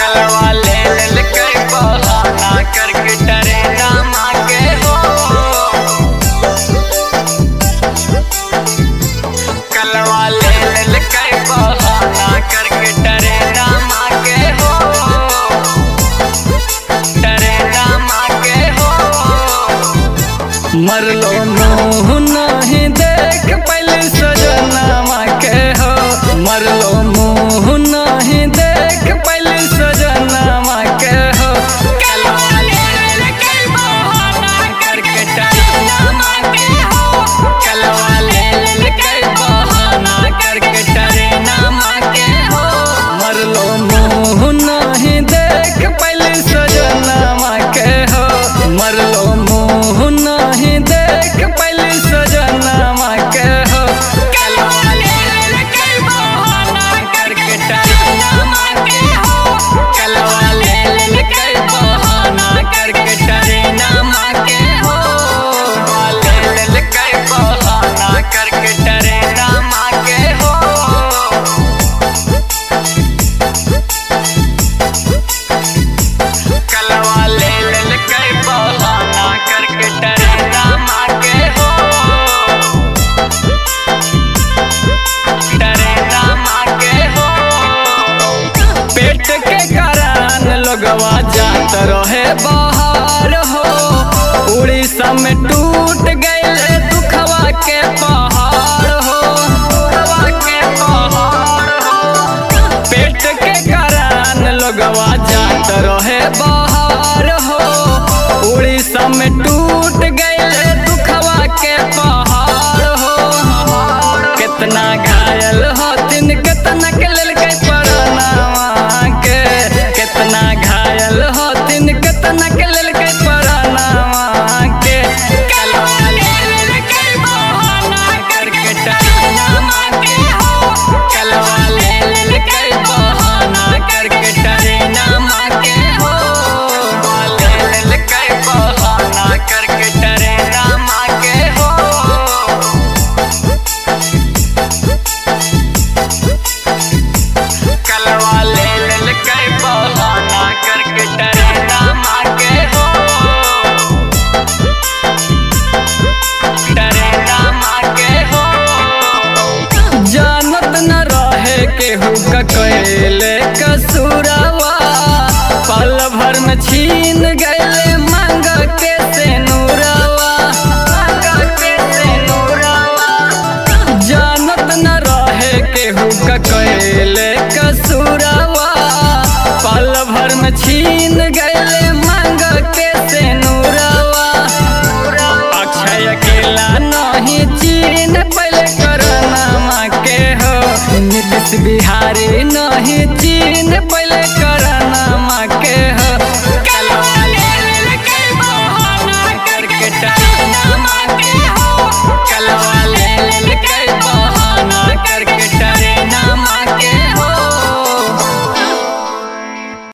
कलवा ले लेके बहाना करके डरे ना मांगे हो। कलवा ले लेके बहाना करके डरे ना मांगे हो। डरे ना मांगे हो। मरलो मुँह नहीं देख पहले सजना के हो। मरलो मुँह नहीं देख पहले सजना के हो। कलवा ले लेके बहाना करके डरे ना मांगे हो। कलवा ले लेके बहाना करके डरे ना मांगे हो। मरलो मुँह नहीं देख पहले सजना के हो। मरलो मुँह नहीं देख पहले सजना के हो। कलवा ले लेके बहाना करके डरे ना मांगे हो। कलवा ले लेके बहाना करके डरे ना मांगे हो। ले लेके बहाना करके डरे ना मांगे हो। कलवा ले लेके बहाना करके डरे ना मांगे हो। डरे ना मांगे हो। पेट के कारण लोगवा जात रहे बाहर हो। उड़ीसा में टूट गए दुखवा के पहाड़ हो। दुखवा के पहाड़ हो। पेट के कारण लोगवा जात रहे बाहर हो। उड़ीसा में टूट गए दुखवा के पहाड़ हो। कितना घायल होतिन कितना के लेल के परनावा के। कितना घायल होतिन कितना के लेल के परनावा के। कलवा ले लेके बहाना करके डरे ना मांगे हो। कलवा ले लेके बहाना करके डरे ना मांगे हो। ले लेके बहाना करके डरे ना मांगे हो। कलवा ले लेके बहाना करके डरे ना मांगे हो। डरे ना मांगे हो। जानत न रहे केहू का कैले कसूरवा। पल भर में छीन गए मांग के सेनुरवा। मांग के सेनुरवा। जानत न रहे केहू का कैले कसूरवा। पल भर में छीन गए मांग के सेनुरवा। अक्षय अकेला नहीं चीन पहले करना के हो। नीतीश बिहारी नहीं चीन पहले